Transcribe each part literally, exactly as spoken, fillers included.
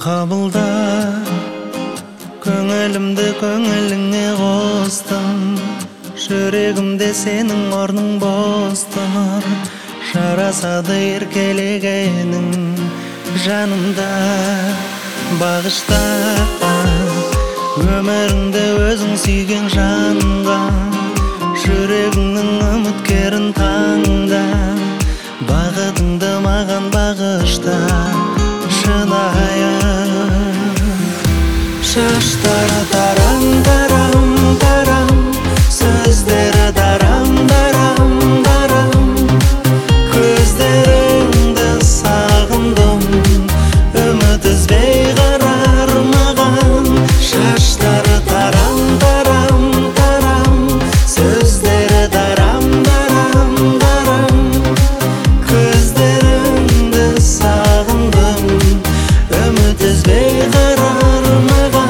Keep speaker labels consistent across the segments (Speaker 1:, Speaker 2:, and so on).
Speaker 1: Қабылда көңілімді көңіліңе қостым, жүрегімде сенің орның бос тұр. Жарасады еркелегенің жанымда, бағышта өміріңді өзің сүйген жанға. Жүрегіңнің үміткерін таңда, бағытыңды маған бағышта шынайы. Шаштары тарам, тарам, тарам, сөздері дарам, дарам, дарам. Көздеріңді сағындым, үміт үзбей қарар маған. Шаштары тарам, тарам, тарам, сөздері дарам, дарам, дарам. Көздеріңді сағындым, үміт үзбей қарар маған.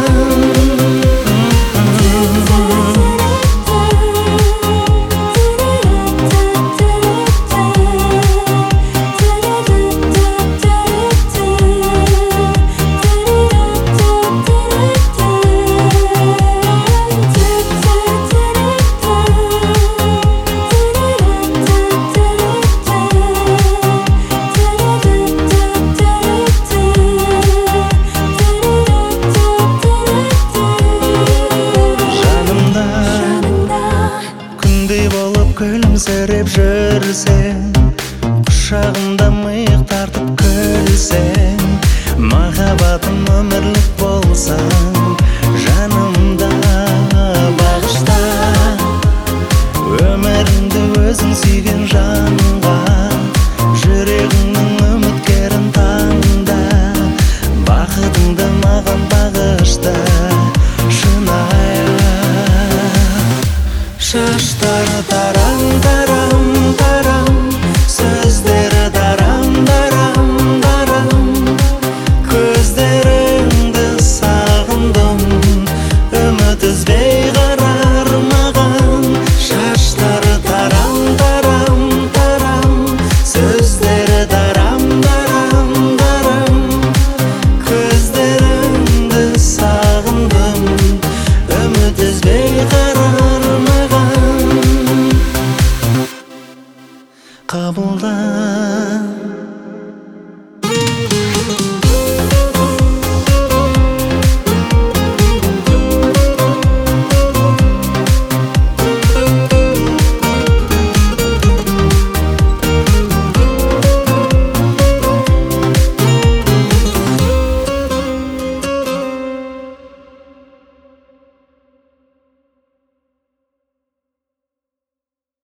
Speaker 1: Күлімсіреп жүрсең, құшағымда миық тартып күлсең, махаббатым өмірлік болса.